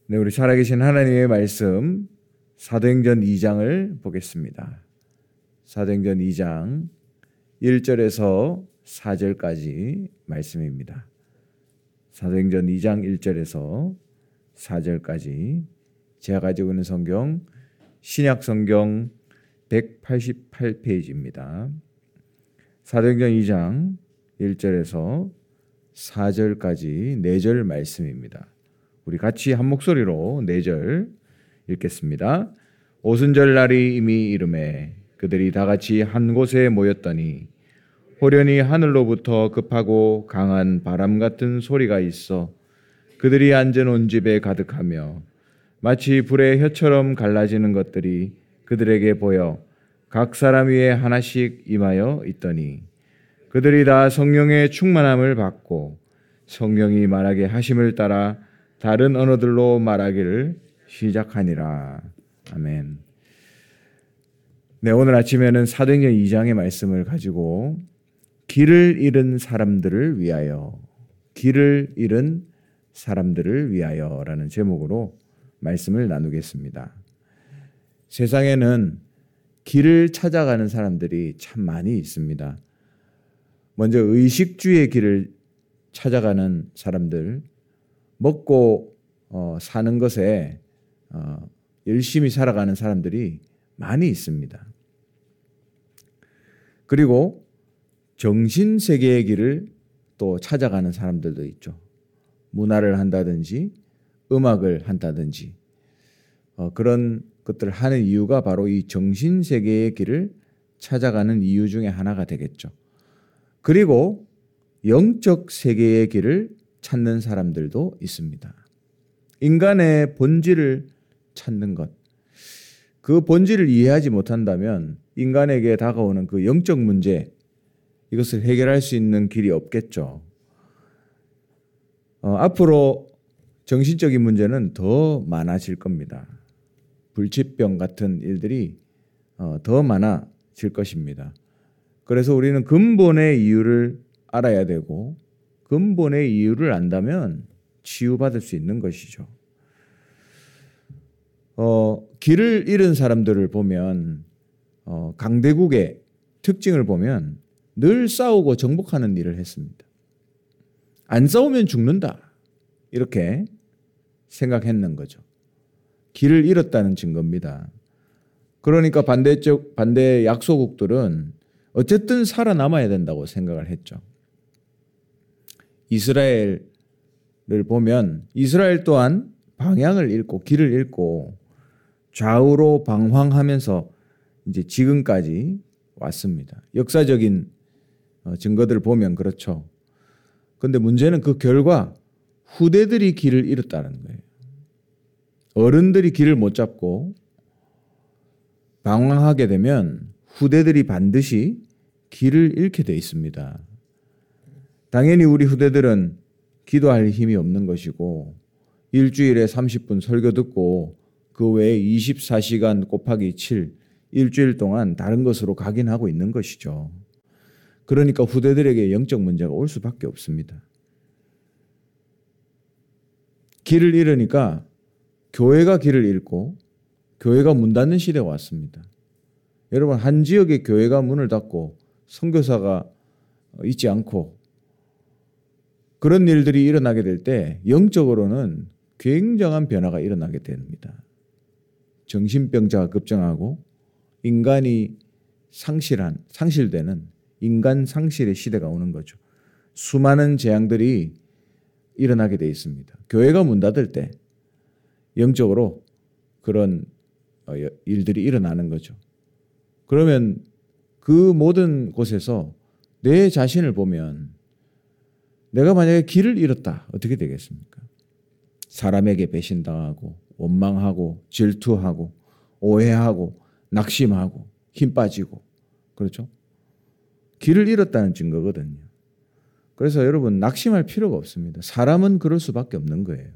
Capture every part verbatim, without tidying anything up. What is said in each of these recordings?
네, 우리 살아계신 하나님의 말씀 사도행전 이 장을 보겠습니다. 사도행전 이 장 일 절에서 사 절까지 말씀입니다. 사도행전 이 장 일 절에서 사 절까지 제가 가지고 있는 성경 신약 성경 백팔십팔 페이지입니다. 사도행전 이 장 일 절에서 사 절까지 네 절 말씀입니다. 우리 같이 한 목소리로 네 절 읽겠습니다. 오순절 날이 이미 이르매 그들이 다 같이 한 곳에 모였더니 호련히 하늘로부터 급하고 강한 바람 같은 소리가 있어 그들이 앉아놓은 집에 가득하며 마치 불의 혀처럼 갈라지는 것들이 그들에게 보여 각 사람 위에 하나씩 임하여 있더니 그들이 다 성령의 충만함을 받고 성령이 말하게 하심을 따라 다른 언어들로 말하기를 시작하니라. 아멘. 네, 오늘 아침에는 사도행전 이 장의 말씀을 가지고 길을 잃은 사람들을 위하여, 길을 잃은 사람들을 위하여라는 제목으로 말씀을 나누겠습니다. 세상에는 길을 찾아가는 사람들이 참 많이 있습니다. 먼저 의식주의 길을 찾아가는 사람들, 먹고 어, 사는 것에 어, 열심히 살아가는 사람들이 많이 있습니다. 그리고 정신세계의 길을 또 찾아가는 사람들도 있죠. 문화를 한다든지 음악을 한다든지 어, 그런 것들을 하는 이유가 바로 이 정신세계의 길을 찾아가는 이유 중에 하나가 되겠죠. 그리고 영적 세계의 길을 찾는 사람들도 있습니다. 인간의 본질을 찾는 것, 그 본질을 이해하지 못한다면 인간에게 다가오는 그 영적 문제, 이것을 해결할 수 있는 길이 없겠죠. 어, 앞으로 정신적인 문제는 더 많아질 겁니다. 불치병 같은 일들이 어, 더 많아질 것입니다. 그래서 우리는 근본의 이유를 알아야 되고 근본의 이유를 안다면 치유받을 수 있는 것이죠. 어, 길을 잃은 사람들을 보면 어, 강대국의 특징을 보면 늘 싸우고 정복하는 일을 했습니다. 안 싸우면 죽는다 이렇게 생각했는 거죠. 길을 잃었다는 증거입니다. 그러니까 반대쪽 반대 약소국들은 어쨌든 살아남아야 된다고 생각을 했죠. 이스라엘을 보면 이스라엘 또한 방향을 잃고 길을 잃고 좌우로 방황하면서 이제 지금까지 왔습니다. 역사적인 증거들을 보면 그렇죠. 그런데 문제는 그 결과 후대들이 길을 잃었다는 거예요. 어른들이 길을 못 잡고 방황하게 되면 후대들이 반드시 길을 잃게 돼 있습니다. 당연히 우리 후대들은 기도할 힘이 없는 것이고 일주일에 삼십 분 설교 듣고 그 외에 이십사 시간 곱하기 칠 일주일 동안 다른 것으로 각인하고 있는 것이죠. 그러니까 후대들에게 영적 문제가 올 수밖에 없습니다. 길을 잃으니까 교회가 길을 잃고 교회가 문 닫는 시대가 왔습니다. 여러분, 한 지역의 교회가 문을 닫고 선교사가 있지 않고 그런 일들이 일어나게 될 때 영적으로는 굉장한 변화가 일어나게 됩니다. 정신병자가 급증하고 인간이 상실한, 상실되는 인간 상실의 시대가 오는 거죠. 수많은 재앙들이 일어나게 되어 있습니다. 교회가 문 닫을 때 영적으로 그런 일들이 일어나는 거죠. 그러면 그 모든 곳에서 내 자신을 보면 내가 만약에 길을 잃었다. 어떻게 되겠습니까? 사람에게 배신당하고 원망하고 질투하고 오해하고 낙심하고 힘 빠지고 그렇죠? 길을 잃었다는 증거거든요. 그래서 여러분 낙심할 필요가 없습니다. 사람은 그럴 수밖에 없는 거예요.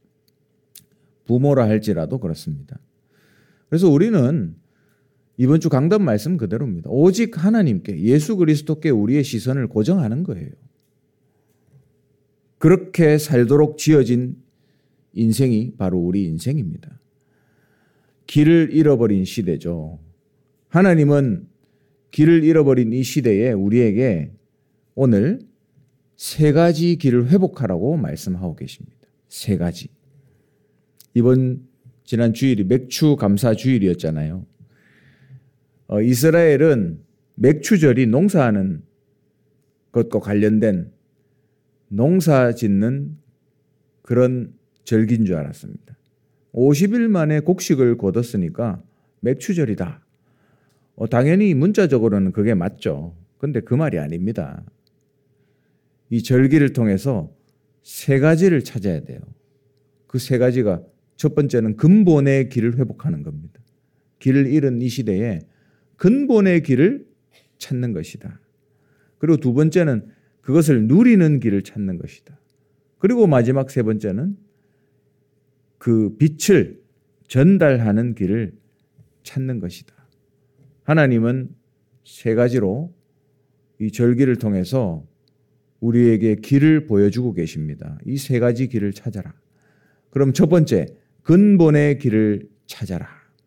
부모라 할지라도 그렇습니다. 그래서 우리는 이번 주 강단 말씀 그대로입니다. 오직 하나님께 예수 그리스도께 우리의 시선을 고정하는 거예요. 그렇게 살도록 지어진 인생이 바로 우리 인생입니다. 길을 잃어버린 시대죠. 하나님은 길을 잃어버린 이 시대에 우리에게 오늘 세 가지 길을 회복하라고 말씀하고 계십니다. 세 가지. 이번 지난 주일이 맥추 감사 주일이었잖아요. 어, 이스라엘은 맥추절이 농사하는 것과 관련된 농사 짓는 그런 절기인 줄 알았습니다. 오십 일 만에 곡식을 거뒀으니까 맥추절이다. 어, 당연히 문자적으로는 그게 맞죠. 근데 그 말이 아닙니다. 이 절기를 통해서 세 가지를 찾아야 돼요. 그 세 가지가 첫 번째는 근본의 길을 회복하는 겁니다. 길을 잃은 이 시대에 근본의 길을 찾는 것이다. 그리고 두 번째는 그것을 누리는 길을 찾는 것이다. 그리고 마지막 세 번째는 그 빛을 전달하는 길을 찾는 것이다. 하나님은 세 가지로 이 절기를 통해서 우리에게 길을 보여주고 계십니다. 이 세 가지 길을 찾아라. 그럼 첫 번째, 근본의 길을 찾아라.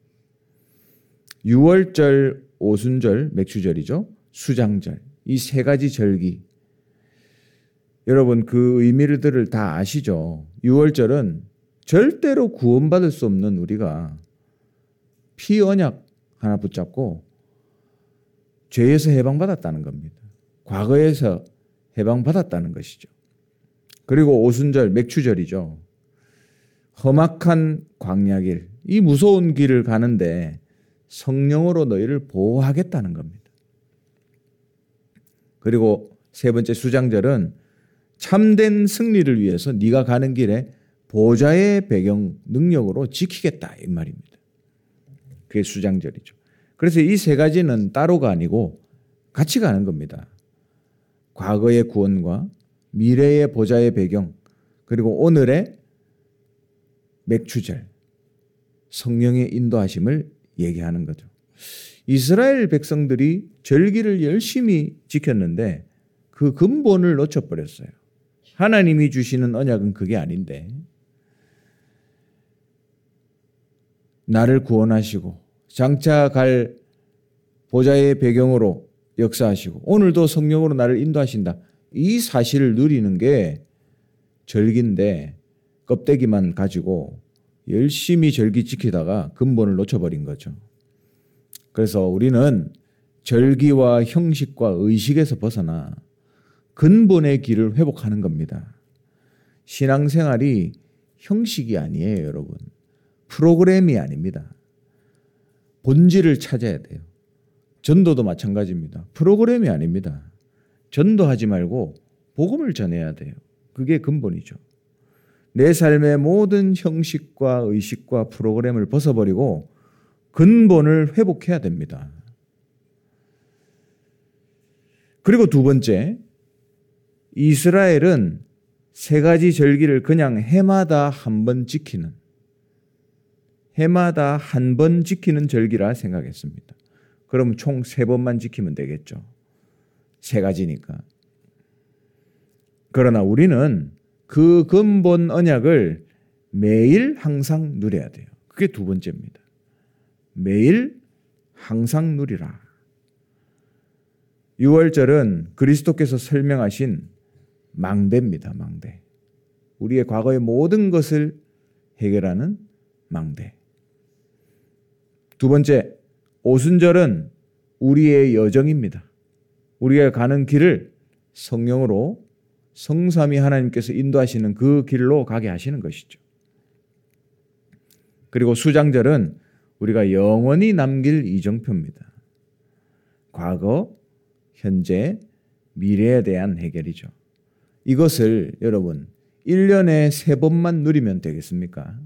유월절, 오순절, 맥추절이죠. 수장절. 이 세 가지 절기. 여러분 그 의미들을 다 아시죠? 유월절은 절대로 구원받을 수 없는 우리가 피 언약 하나 붙잡고 죄에서 해방받았다는 겁니다. 과거에서 해방받았다는 것이죠. 그리고 오순절, 맥추절이죠. 험악한 광야길, 이 무서운 길을 가는데 성령으로 너희를 보호하겠다는 겁니다. 그리고 세 번째 수장절은 참된 승리를 위해서 네가 가는 길에 보좌의 배경 능력으로 지키겠다 이 말입니다. 그게 수장절이죠. 그래서 이 세 가지는 따로가 아니고 같이 가는 겁니다. 과거의 구원과 미래의 보좌의 배경, 그리고 오늘의 맥추절, 성령의 인도하심을 얘기하는 거죠. 이스라엘 백성들이 절기를 열심히 지켰는데 그 근본을 놓쳐버렸어요. 하나님이 주시는 언약은 그게 아닌데 나를 구원하시고 장차 갈 보좌의 배경으로 역사하시고 오늘도 성령으로 나를 인도하신다. 이 사실을 누리는 게 절기인데 껍데기만 가지고 열심히 절기 지키다가 근본을 놓쳐버린 거죠. 그래서 우리는 절기와 형식과 의식에서 벗어나 근본의 길을 회복하는 겁니다. 신앙생활이 형식이 아니에요, 여러분. 프로그램이 아닙니다. 본질을 찾아야 돼요. 전도도 마찬가지입니다. 프로그램이 아닙니다. 전도하지 말고 복음을 전해야 돼요. 그게 근본이죠. 내 삶의 모든 형식과 의식과 프로그램을 벗어버리고 근본을 회복해야 됩니다. 그리고 두 번째, 이스라엘은 세 가지 절기를 그냥 해마다 한 번 지키는, 해마다 한 번 지키는 절기라 생각했습니다. 그럼 총 세 번만 지키면 되겠죠. 세 가지니까. 그러나 우리는 그 근본 언약을 매일 항상 누려야 돼요. 그게 두 번째입니다. 매일 항상 누리라. 유월절은 그리스도께서 설명하신 망대입니다. 망대. 우리의 과거의 모든 것을 해결하는 망대. 두 번째, 오순절은 우리의 여정입니다. 우리가 가는 길을 성령으로 성삼위 하나님께서 인도하시는 그 길로 가게 하시는 것이죠. 그리고 수장절은 우리가 영원히 남길 이정표입니다. 과거, 현재, 미래에 대한 해결이죠. 이것을 여러분 일 년에 세 번만 누리면 되겠습니까?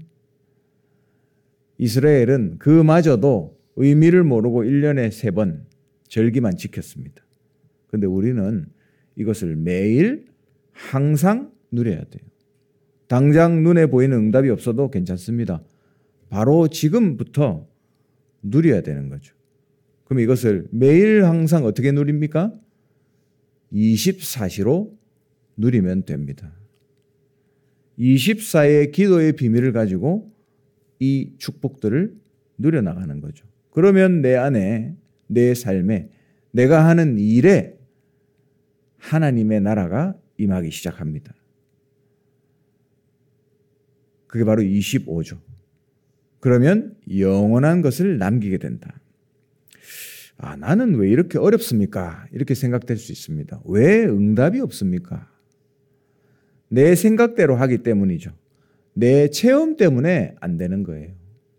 이스라엘은 그마저도 의미를 모르고 일 년에 세 번 절기만 지켰습니다. 그런데 우리는 이것을 매일 항상 누려야 돼요. 당장 눈에 보이는 응답이 없어도 괜찮습니다. 바로 지금부터 누려야 되는 거죠. 그럼 이것을 매일 항상 어떻게 누립니까? 이십사 시로 누리면 됩니다. 이십사의 기도의 비밀을 가지고 이 축복들을 누려나가는 거죠. 그러면 내 안에, 내 삶에, 내가 하는 일에 하나님의 나라가 임하기 시작합니다. 그게 바로 이십오죠. 그러면 영원한 것을 남기게 된다. 아, 나는 왜 이렇게 어렵습니까? 이렇게 생각될 수 있습니다. 왜 응답이 없습니까? 내 생각대로 하기 때문이죠. 내 체험 때문에 안 되는 거예요.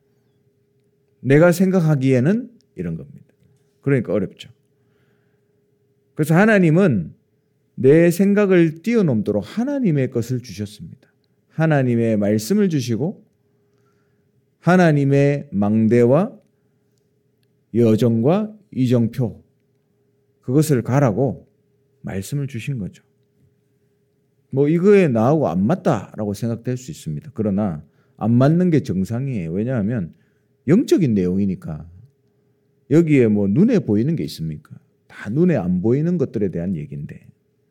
내가 생각하기에는 이런 겁니다. 그러니까 어렵죠. 그래서 하나님은 내 생각을 뛰어넘도록 하나님의 것을 주셨습니다. 하나님의 말씀을 주시고 하나님의 망대와 여정과 이정표, 그것을 가라고 말씀을 주신 거죠. 뭐 이거에 나하고 안 맞다라고 생각될 수 있습니다. 그러나 안 맞는 게 정상이에요. 왜냐하면 영적인 내용이니까. 여기에 뭐 눈에 보이는 게 있습니까? 다 눈에 안 보이는 것들에 대한 얘기인데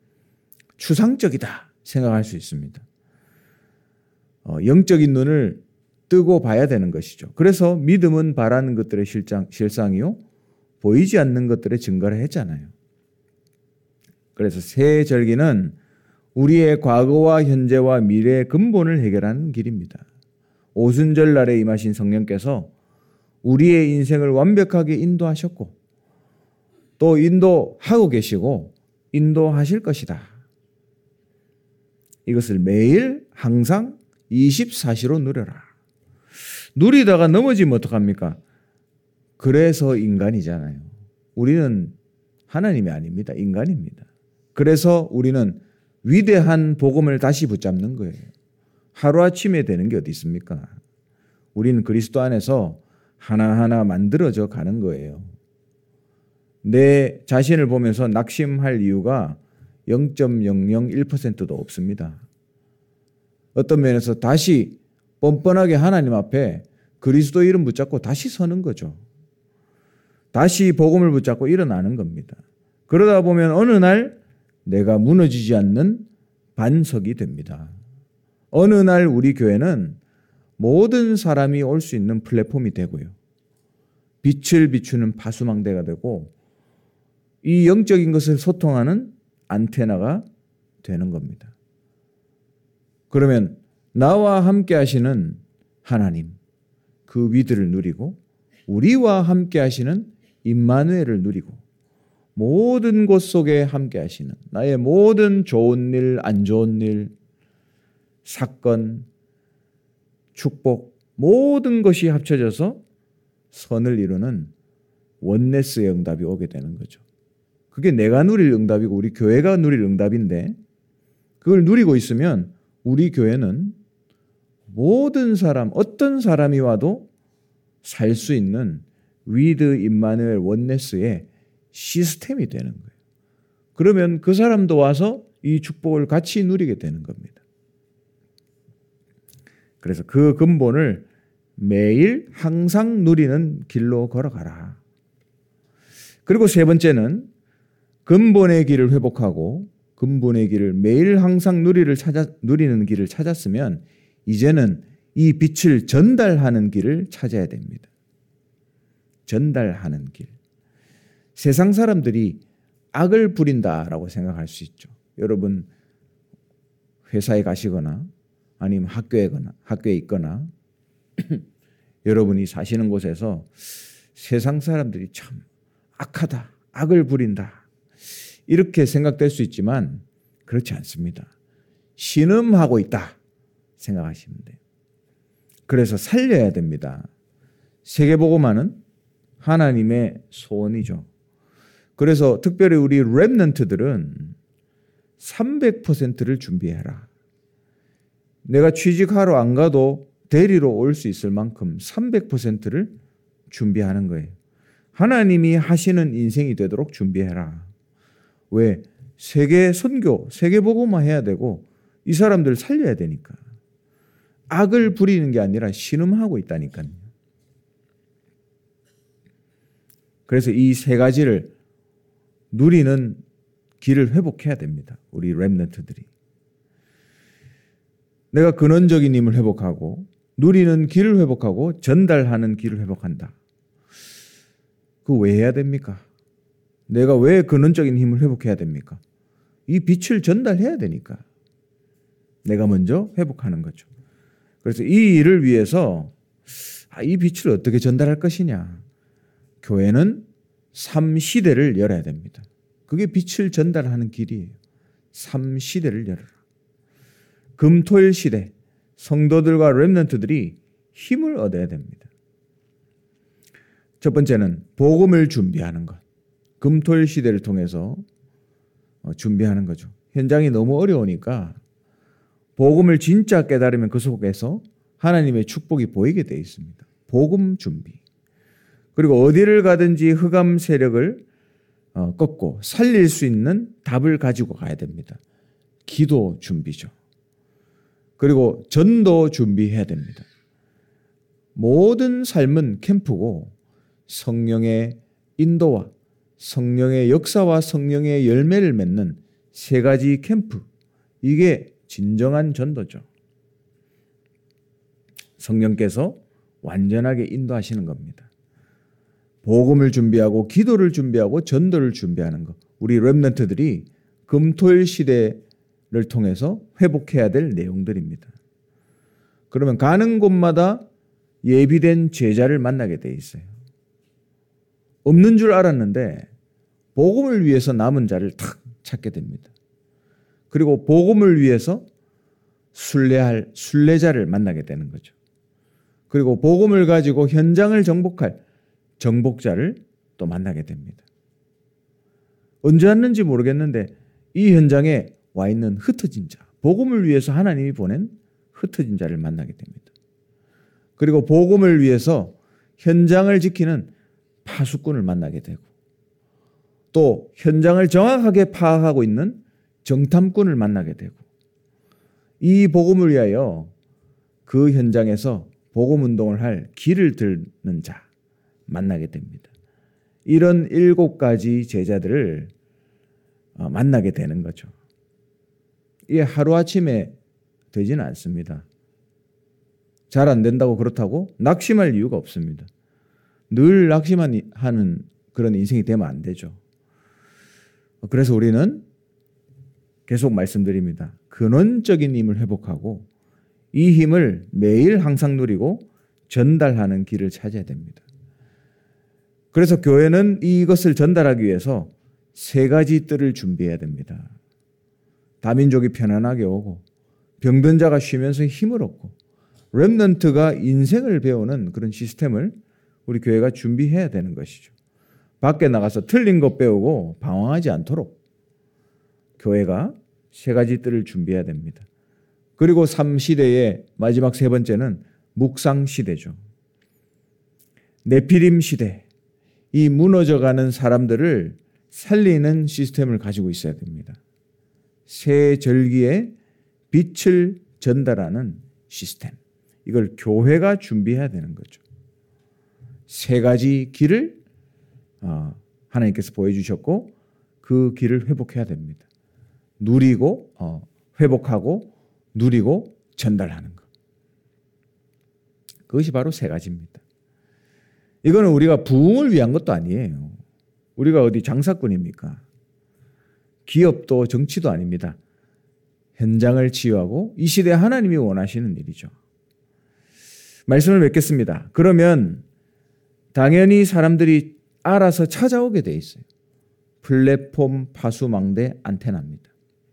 추상적이다 생각할 수 있습니다. 어, 영적인 눈을 뜨고 봐야 되는 것이죠. 그래서 믿음은 바라는 것들의 실장, 실상이요 보이지 않는 것들의 증거를 했잖아요. 그래서 새 절기는 우리의 과거와 현재와 미래의 근본을 해결하는 길입니다. 오순절 날에 임하신 성령께서 우리의 인생을 완벽하게 인도하셨고 또 인도하고 계시고 인도하실 것이다. 이것을 매일 항상 이십사 시로 누려라. 누리다가 넘어지면 어떡합니까? 그래서 인간이잖아요. 우리는 하나님이 아닙니다. 인간입니다. 그래서 우리는 위대한 복음을 다시 붙잡는 거예요. 하루아침에 되는 게 어디 있습니까? 우리는 그리스도 안에서 하나하나 만들어져 가는 거예요. 내 자신을 보면서 낙심할 이유가 영 점 영영일 퍼센트도 없습니다. 어떤 면에서 다시 뻔뻔하게 하나님 앞에 그리스도 이름 붙잡고 다시 서는 거죠. 다시 복음을 붙잡고 일어나는 겁니다. 그러다 보면 어느 날 내가 무너지지 않는 반석이 됩니다. 어느 날 우리 교회는 모든 사람이 올 수 있는 플랫폼이 되고요. 빛을 비추는 파수망대가 되고 이 영적인 것을 소통하는 안테나가 되는 겁니다. 그러면 나와 함께 하시는 하나님, 그 위드를 누리고 우리와 함께 하시는 임마누엘을 누리고 모든 곳 속에 함께 하시는 나의 모든 좋은 일, 안 좋은 일, 사건, 축복 모든 것이 합쳐져서 선을 이루는 원네스의 응답이 오게 되는 거죠. 그게 내가 누릴 응답이고 우리 교회가 누릴 응답인데 그걸 누리고 있으면 우리 교회는 모든 사람, 어떤 사람이 와도 살 수 있는 위드 임마누엘 원네스의 시스템이 되는 거예요. 그러면 그 사람도 와서 이 축복을 같이 누리게 되는 겁니다. 그래서 그 근본을 매일 항상 누리는 길로 걸어가라. 그리고 세 번째는 근본의 길을 회복하고 근본의 길을 매일 항상 누리를 찾아, 누리는 길을 찾았으면 이제는 이 빛을 전달하는 길을 찾아야 됩니다. 전달하는 길. 세상 사람들이 악을 부린다라고 생각할 수 있죠. 여러분 회사에 가시거나 아니면 학교에 거나 학교에 있거나 여러분이 사시는 곳에서 세상 사람들이 참 악하다, 악을 부린다 이렇게 생각될 수 있지만 그렇지 않습니다. 신음하고 있다 생각하시면 돼요. 그래서 살려야 됩니다. 세계복음화는 하나님의 소원이죠. 그래서 특별히 우리 렘넌트들은 삼백 퍼센트를 준비해라. 내가 취직하러 안 가도 대리로 올 수 있을 만큼 삼백 퍼센트를 준비하는 거예요. 하나님이 하시는 인생이 되도록 준비해라. 왜? 세계 선교, 세계 복음화 해야 되고 이 사람들 살려야 되니까. 악을 부리는 게 아니라 신음하고 있다니까요. 그래서 이 세 가지를 누리는 길을 회복해야 됩니다. 우리 렘넌트들이. 내가 근원적인 힘을 회복하고 누리는 길을 회복하고 전달하는 길을 회복한다. 그거 왜 해야 됩니까? 내가 왜 근원적인 힘을 회복해야 됩니까? 이 빛을 전달해야 되니까. 내가 먼저 회복하는 거죠. 그래서 이 일을 위해서 아, 이 빛을 어떻게 전달할 것이냐. 교회는 삶 시대를 열어야 됩니다. 그게 빛을 전달하는 길이에요. 삶 시대를 열어라. 금토일 시대 성도들과 렘넌트들이 힘을 얻어야 됩니다. 첫 번째는 복음을 준비하는 것. 금토일 시대를 통해서 준비하는 거죠. 현장이 너무 어려우니까 복음을 진짜 깨달으면 그 속에서 하나님의 축복이 보이게 되어 있습니다. 복음 준비. 그리고 어디를 가든지 흑암 세력을 꺾고 살릴 수 있는 답을 가지고 가야 됩니다. 기도 준비죠. 그리고 전도 준비해야 됩니다. 모든 삶은 캠프고 성령의 인도와 성령의 역사와 성령의 열매를 맺는 세 가지 캠프. 이게 진정한 전도죠. 성령께서 완전하게 인도하시는 겁니다. 복음을 준비하고 기도를 준비하고 전도를 준비하는 것. 우리 렘넌트들이 금토일 시대를 통해서 회복해야 될 내용들입니다. 그러면 가는 곳마다 예비된 제자를 만나게 돼 있어요. 없는 줄 알았는데 복음을 위해서 남은 자를 탁 찾게 됩니다. 그리고 복음을 위해서 순례할 순례자를 만나게 되는 거죠. 그리고 복음을 가지고 현장을 정복할 정복자를 또 만나게 됩니다. 언제 왔는지 모르겠는데 이 현장에 와 있는 흩어진 자, 복음을 위해서 하나님이 보낸 흩어진 자를 만나게 됩니다. 그리고 복음을 위해서 현장을 지키는 파수꾼을 만나게 되고 또 현장을 정확하게 파악하고 있는 정탐꾼을 만나게 되고 이 복음을 위하여 그 현장에서 복음 운동을 할 길을 드는 자 만나게 됩니다. 이런 일곱 가지 제자들을 만나게 되는 거죠. 이게 하루아침에 되지는 않습니다. 잘 안 된다고 그렇다고 낙심할 이유가 없습니다. 늘 낙심하는 그런 인생이 되면 안 되죠. 그래서 우리는 계속 말씀드립니다. 근원적인 힘을 회복하고 이 힘을 매일 항상 누리고 전달하는 길을 찾아야 됩니다. 그래서 교회는 이것을 전달하기 위해서 세 가지 뜰을 준비해야 됩니다. 다민족이 편안하게 오고 병든 자가 쉬면서 힘을 얻고 렘넌트가 인생을 배우는 그런 시스템을 우리 교회가 준비해야 되는 것이죠. 밖에 나가서 틀린 것 배우고 방황하지 않도록 교회가 세 가지 뜰을 준비해야 됩니다. 그리고 삶 시대의 마지막 세 번째는 묵상 시대죠. 네피림 시대. 이 무너져가는 사람들을 살리는 시스템을 가지고 있어야 됩니다. 새 절기에 빛을 전달하는 시스템. 이걸 교회가 준비해야 되는 거죠. 세 가지 길을 하나님께서 보여주셨고 그 길을 회복해야 됩니다. 누리고 회복하고 누리고 전달하는 것. 그것이 바로 세 가지입니다. 이거는 우리가 부흥을 위한 것도 아니에요. 우리가 어디 장사꾼입니까? 기업도 정치도 아닙니다. 현장을 치유하고 이 시대에 하나님이 원하시는 일이죠. 말씀을 맺겠습니다. 그러면 당연히 사람들이 알아서 찾아오게 돼 있어요. 플랫폼, 파수망대, 안테나입니다.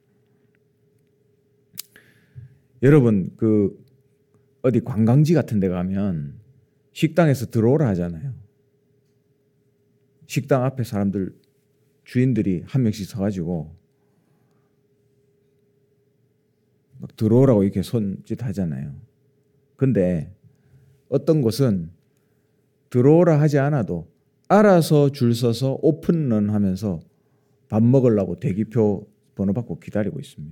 여러분 그 어디 관광지 같은 데 가면 식당에서 들어오라 하잖아요. 식당 앞에 사람들 주인들이 한 명씩 서가지고 막 들어오라고 이렇게 손짓 하잖아요. 근데 어떤 곳은 들어오라 하지 않아도 알아서 줄 서서 오픈런 하면서 밥 먹으려고 대기표 번호 받고 기다리고 있습니다.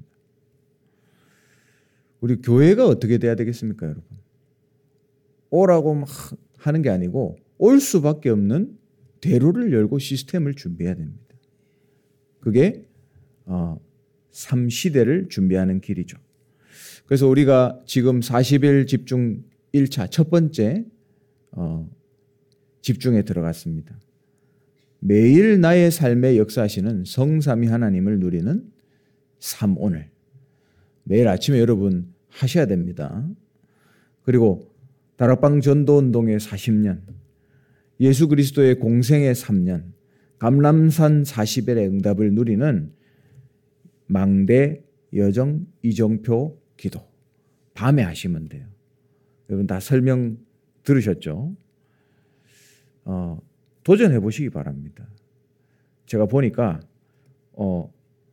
우리 교회가 어떻게 돼야 되겠습니까, 여러분? 오라고 막 하는 게 아니고 올 수밖에 없는 대로를 열고 시스템을 준비해야 됩니다. 그게 어, 삶 시대를 준비하는 길이죠. 그래서 우리가 지금 사십 일 집중 일 차 첫 번째 어, 집중에 들어갔습니다. 매일 나의 삶에 역사하시는 성삼위 하나님을 누리는 삶 오늘. 매일 아침에 여러분 하셔야 됩니다. 그리고 다락방 전도운동의 사십 년, 예수 그리스도의 공생의 삼 년, 감람산 사십 일의 응답을 누리는 망대 여정 이정표 기도. 밤에 하시면 돼요. 여러분 다 설명 들으셨죠? 어, 도전해 보시기 바랍니다. 제가 보니까 어,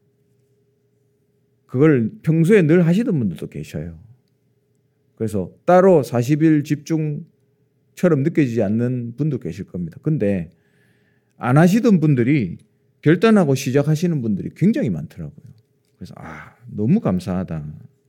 그걸 평소에 늘 하시던 분들도 계셔요. 그래서 따로 사십 일 집중처럼 느껴지지 않는 분도 계실 겁니다. 근데 안 하시던 분들이 결단하고 시작하시는 분들이 굉장히 많더라고요. 그래서 아, 너무 감사하다.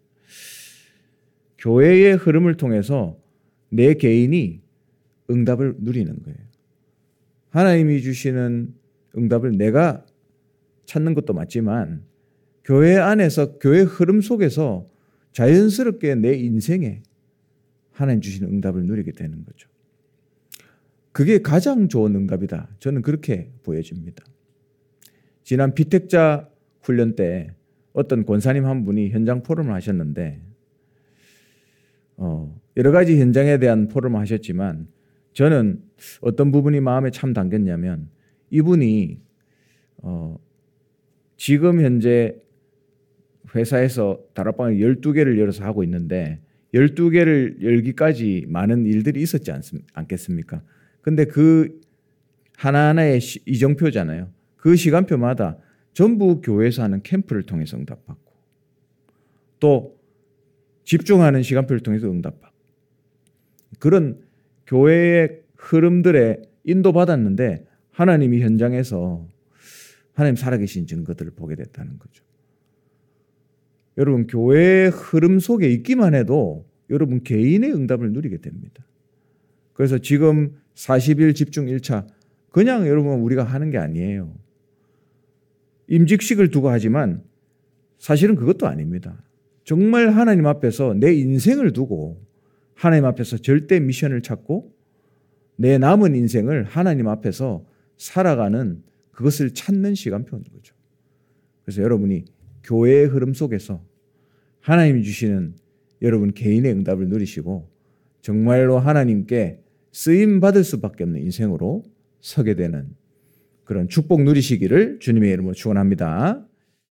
교회의 흐름을 통해서 내 개인이 응답을 누리는 거예요. 하나님이 주시는 응답을 내가 찾는 것도 맞지만 교회 안에서 교회 흐름 속에서 자연스럽게 내 인생에 하나님 주시는 응답을 누리게 되는 거죠. 그게 가장 좋은 응답이다. 저는 그렇게 보여집니다. 지난 비택자 훈련 때 어떤 권사님 한 분이 현장 포럼을 하셨는데 어, 여러 가지 현장에 대한 포럼을 하셨지만 저는 어떤 부분이 마음에 참 담겼냐면 이분이 어, 지금 현재 회사에서 다락방을 열두 개를 열어서 하고 있는데 열두 개를 열기까지 많은 일들이 있었지 않겠습니까? 근데 그 하나하나의 시, 이정표잖아요. 그 시간표마다 전부 교회에서 하는 캠프를 통해서 응답받고 또 집중하는 시간표를 통해서 응답받고 그런 교회의 흐름들에 인도받았는데 하나님이 현장에서 하나님 살아계신 증거들을 보게 됐다는 거죠. 여러분 교회의 흐름 속에 있기만 해도 여러분 개인의 응답을 누리게 됩니다. 그래서 지금 사십 일 집중 일 차 그냥 여러분 우리가 하는 게 아니에요. 임직식을 두고 하지만 사실은 그것도 아닙니다. 정말 하나님 앞에서 내 인생을 두고 하나님 앞에서 절대 미션을 찾고 내 남은 인생을 하나님 앞에서 살아가는 그것을 찾는 시간표인 거죠. 그래서 여러분이 교회의 흐름 속에서 하나님이 주시는 여러분 개인의 응답을 누리시고 정말로 하나님께 쓰임 받을 수밖에 없는 인생으로 서게 되는 그런 축복 누리시기를 주님의 이름으로 축원합니다.